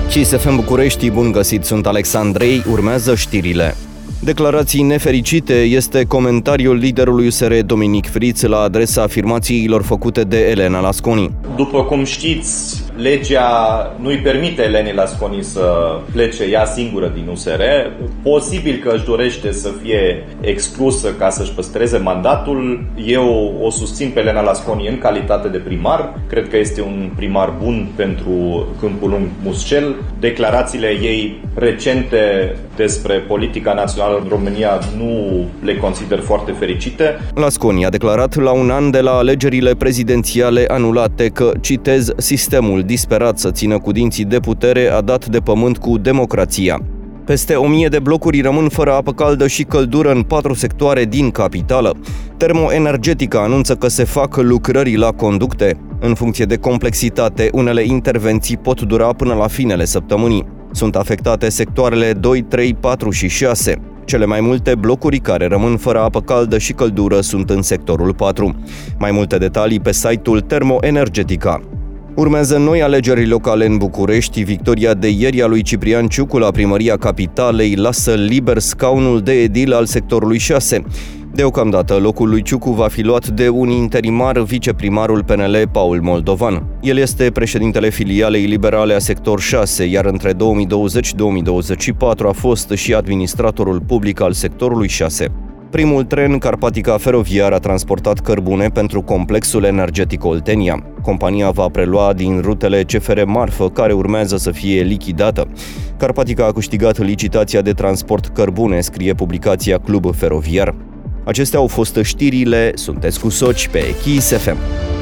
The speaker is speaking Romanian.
Kiss FM București, bun găsit, sunt Alexandrei, urmează știrile. Declarații nefericite este comentariul liderului USR Dominic Friț la adresa afirmațiilor făcute de Elena Lasconi. După cum știți, legea nu îi permite Elenei Lasconi să plece ea singură din USR. Posibil că își dorește să fie exclusă ca să-și păstreze mandatul. Eu o susțin pe Elena Lasconi în calitate de primar. Cred că este un primar bun pentru Câmpul Lung Muscel. Declarațiile ei recente despre politica națională în România nu le consider foarte fericite. Lasconi a declarat la un an de la alegerile prezidențiale anulate că, citez, sistemul disperat să țină cu dinții de putere a dat de pământ cu democrația. Peste 1000 de blocuri rămân fără apă caldă și căldură în 4 sectoare din capitală. Termoenergetica anunță că se fac lucrări la conducte. În funcție de complexitate, unele intervenții pot dura până la finele săptămânii. Sunt afectate sectoarele 2, 3, 4 și 6. Cele mai multe blocuri care rămân fără apă caldă și căldură sunt în sectorul 4. Mai multe detalii pe site-ul Termoenergetica. Urmează noi alegeri locale în București. Victoria de ieri a lui Ciprian Ciucu la primăria capitalei lasă liber scaunul de edil al sectorului 6. Deocamdată, locul lui Ciucu va fi luat de un interimar, viceprimarul PNL Paul Moldovan. El este președintele filialei liberale a sector 6, iar între 2020-2024 a fost și administratorul public al sectorului 6. Primul tren Carpatica Feroviar a transportat cărbune pentru complexul energetic Oltenia. Compania va prelua din rutele CFR Marfă, care urmează să fie lichidată. Carpatica a câștigat licitația de transport cărbune, scrie publicația Club Feroviar. Acestea au fost știrile, sunteți cu Soci pe Kiss FM.